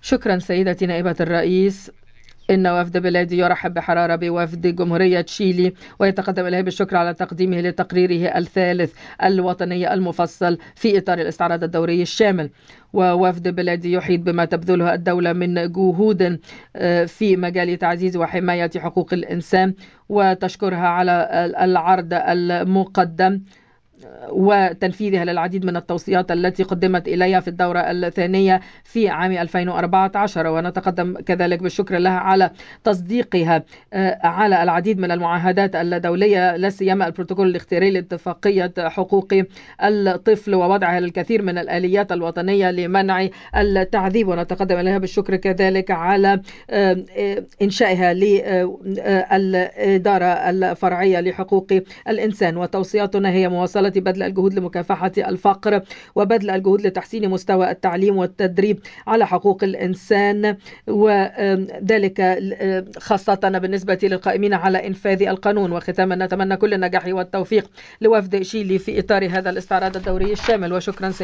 شكرا سيدتي نائبة الرئيس. إن وفد بلادي يرحب بحرارة بوفد جمهورية تشيلي ويتقدم إليه بالشكر على تقديمه لتقريره الثالث الوطني المفصل في إطار الاستعراض الدوري الشامل. ووفد بلادي يحيط بما تبذله الدولة من جهود في مجال تعزيز وحماية حقوق الإنسان وتشكرها على العرض المقدم وتنفيذها للعديد من التوصيات التي قدمت إليها في الدورة الثانية في عام 2014. ونتقدم كذلك بالشكر لها على تصديقها على العديد من المعاهدات الدولية لا سيما البروتوكول الاختياري لاتفاقية حقوق الطفل ووضعها للكثير من الآليات الوطنية لمنع التعذيب. ونتقدم لها بالشكر كذلك على إنشائها للإدارة الفرعية لحقوق الإنسان. وتوصياتنا هي مواصلة بذل الجهود لمكافحة الفقر وبذل الجهود لتحسين مستوى التعليم والتدريب على حقوق الإنسان، وذلك خاصة بالنسبة للقائمين على إنفاذ القانون. وختاما نتمنى كل النجاح والتوفيق لوفد تشيلي في إطار هذا الاستعراض الدوري الشامل. وشكرا.